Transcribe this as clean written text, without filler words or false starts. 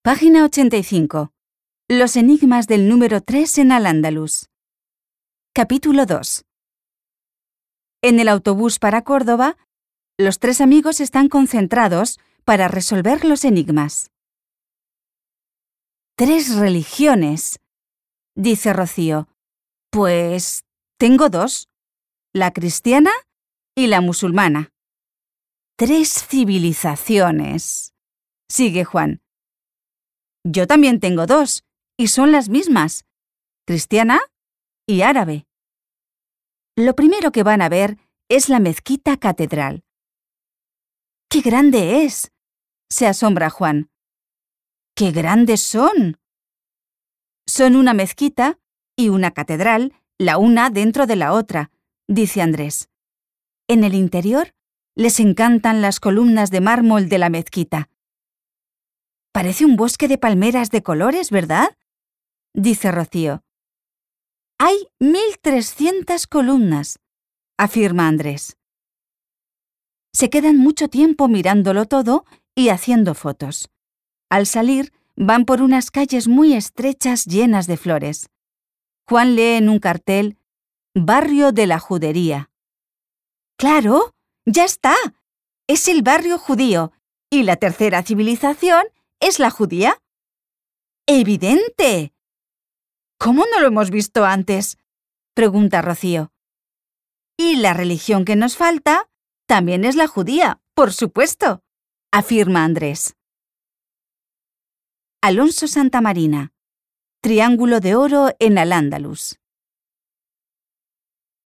Página 85. Los enigmas del número 3 en Al-Ándalus. Capítulo 2. En el autobús para Córdoba, los tres amigos están concentrados para resolver los enigmas. 3 religiones, dice Rocío. Pues tengo 2, la cristiana y la musulmana. 3 civilizaciones, sigue Juan. Yo también tengo 2, y son las mismas, cristiana y árabe. Lo primero que van a ver es la mezquita catedral. ¡Qué grande es!, se asombra Juan. ¡Qué grandes son! Son una mezquita y una catedral, la una dentro de la otra, dice Andrés. En el interior les encantan las columnas de mármol de la mezquita. Parece un bosque de palmeras de colores, ¿verdad?, dice Rocío. Hay 1300 columnas, afirma Andrés. Se quedan mucho tiempo mirándolo todo y haciendo fotos. Al salir, van por unas calles muy estrechas llenas de flores. Juan lee en un cartel: Barrio de la Judería. ¡Claro! ¡Ya está! Es el barrio judío, y la tercera civilización es la judía. ¡Evidente! ¿Cómo no lo hemos visto antes?, pregunta Rocío. Y la religión que nos falta también es la judía, por supuesto, afirma Andrés. Alonso Santamarina. Triángulo de oro en Al-Ándalus.